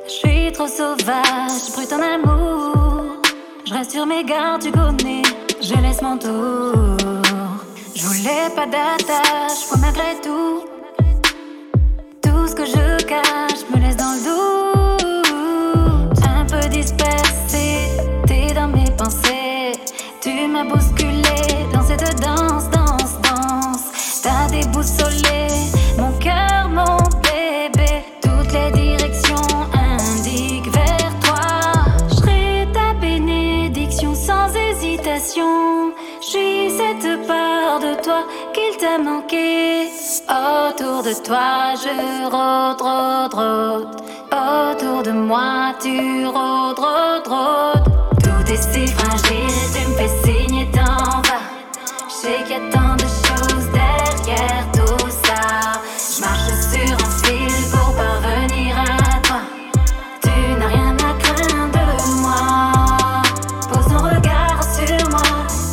Je suis trop sauvage, brute en amour. Je reste sur mes gardes, tu connais, je laisse mon tour. Je voulais pas d'attache, moi malgré tout. Tout ce que je cache me laisse dans le doute. Un peu dispersé, t'es dans mes pensées. Tu m'as bousculé dans cette danse, danse, danse. T'as déboussolé mon cœur, mon bébé. Toutes les directions indiquent vers toi. Je serai ta bénédiction sans hésitation. Je suis cette part de toi qu'il t'a manqué. Autour de toi je rôde, rôde, rôde. Autour de moi tu rôdes, rôdes, rôdes. Tout est si fragile, tu me fais signe et t'en vas. Je sais qu'il y a tant de choses derrière tout ça. Je marche sur un fil pour parvenir à toi. Tu n'as rien à craindre de moi. Pose ton regard sur moi.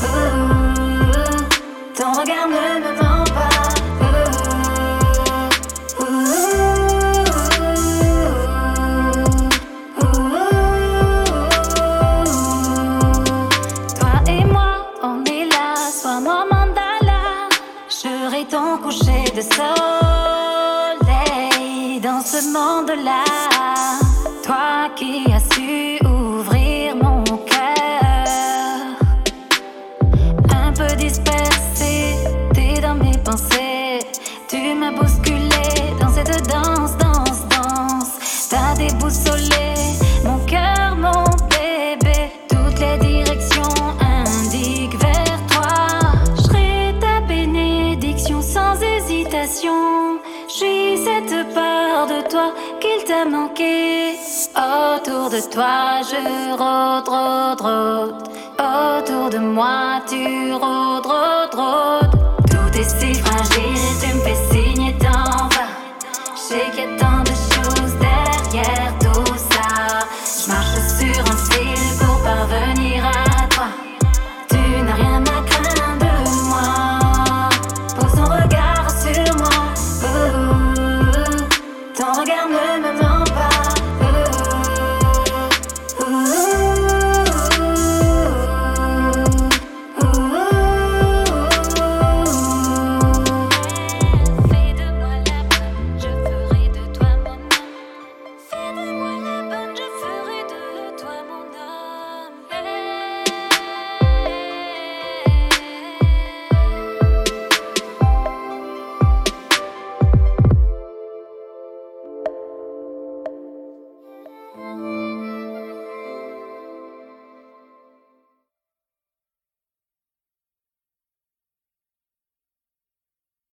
Ton regard ne me ment pas. Toi et moi, on est là, sois mon mandala. Je serai ton coucher de soleil dans ce monde-là. Toi qui as su ouvrir mon cœur. Un peu dispersé, t'es dans mes pensées. Tu m'as bousculé dans cette danse, danse, danse. T'as déboussolé mon cœur, mon bébé. Toutes les directions indiquent vers toi. Je serai ta bénédiction sans hésitation. Je suis cette part de toi qu'il t'a manqué. Autour de toi je rôde, rôde, rôde. Autour de moi tu rôdes, rôdes, rôdes. Tout est si fragile, tu me fais signe et t'en vas. Je sais qu'il y a tant